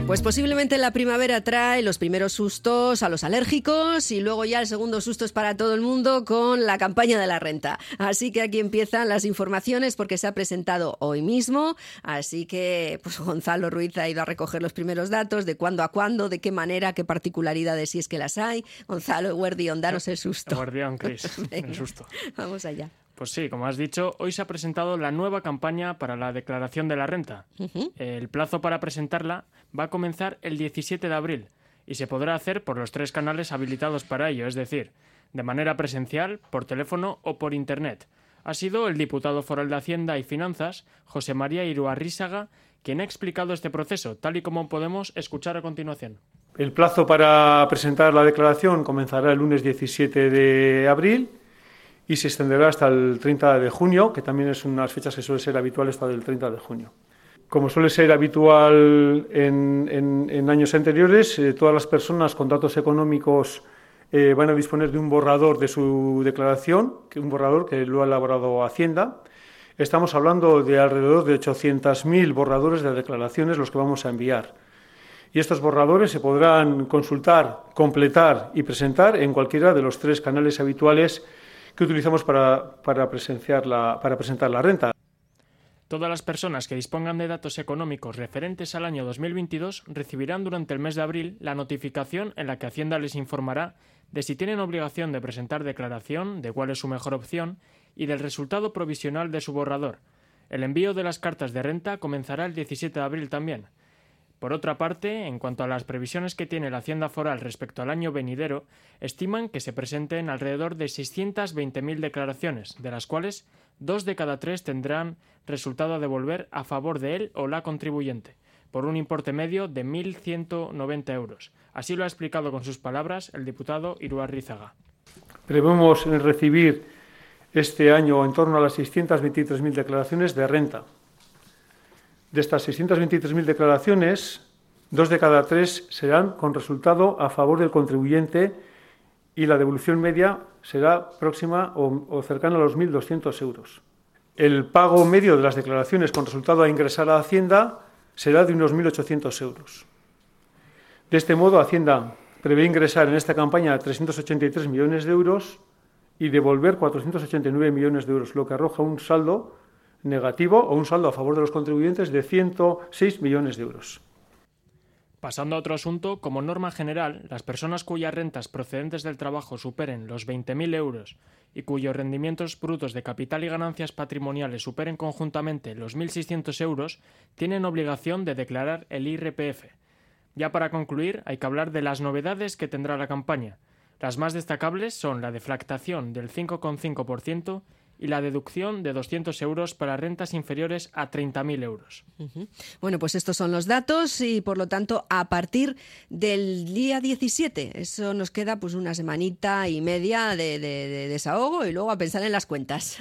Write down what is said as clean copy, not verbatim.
Pues posiblemente la primavera trae los primeros sustos a los alérgicos y luego ya el segundo susto es para todo el mundo con la campaña de la renta. Así que aquí empiezan las informaciones porque se ha presentado hoy mismo. Así que pues Gonzalo Ruiz ha ido a recoger los primeros datos de cuándo a cuándo, de qué manera, qué particularidades, si es que las hay. Gonzalo, Guardión, danos el susto. Guardián, Cris, el susto. Vamos allá. Pues sí, como has dicho, hoy se ha presentado la nueva campaña para la declaración de la renta. El plazo para presentarla va a comenzar el 17 de abril y se podrá hacer por los 3 canales habilitados para ello, es decir, de manera presencial, por teléfono o por Internet. Ha sido el diputado foral de Hacienda y Finanzas, José María Iruarrizaga, quien ha explicado este proceso, tal y como podemos escuchar a continuación. El plazo para presentar la declaración comenzará el lunes 17 de abril y se extenderá hasta el 30 de junio, que también es unas fechas que suele ser habitual hasta el 30 de junio. Como suele ser habitual en años anteriores, todas las personas con datos económicos van a disponer de un borrador de su declaración, un borrador que lo ha elaborado Hacienda. Estamos hablando de alrededor de 800.000 borradores de declaraciones los que vamos a enviar. Y estos borradores se podrán consultar, completar y presentar en cualquiera de los 3 canales habituales que utilizamos para presentar la renta. Todas las personas que dispongan de datos económicos referentes al año 2022 recibirán durante el mes de abril la notificación en la que Hacienda les informará de si tienen obligación de presentar declaración, de cuál es su mejor opción y del resultado provisional de su borrador. El envío de las cartas de renta comenzará el 17 de abril también. Por otra parte, en cuanto a las previsiones que tiene la Hacienda Foral respecto al año venidero, estiman que se presenten alrededor de 620.000 declaraciones, de las cuales 2 de cada 3 tendrán resultado a devolver a favor de él o la contribuyente, por un importe medio de 1.190 euros. Así lo ha explicado con sus palabras el diputado Iruarrizaga. Prevemos recibir este año en torno a las 623.000 declaraciones de renta. De estas 623.000 declaraciones, 2 de cada 3 serán con resultado a favor del contribuyente y la devolución media será próxima o cercana a los 1.200 euros. El pago medio de las declaraciones con resultado a ingresar a Hacienda será de unos 1.800 euros. De este modo, Hacienda prevé ingresar en esta campaña 383 millones de euros y devolver 489 millones de euros, lo que arroja un saldo negativo o un saldo a favor de los contribuyentes de 106 millones de euros. Pasando a otro asunto, como norma general, las personas cuyas rentas procedentes del trabajo superen los 20.000 euros y cuyos rendimientos brutos de capital y ganancias patrimoniales superen conjuntamente los 1.600 euros tienen obligación de declarar el IRPF. Ya para concluir, hay que hablar de las novedades que tendrá la campaña. Las más destacables son la deflactación del 5,5% y la deducción de 200 euros para rentas inferiores a 30.000 euros. Bueno, pues estos son los datos y, por lo tanto, a partir del día 17, eso nos queda pues una semanita y media de desahogo y luego a pensar en las cuentas.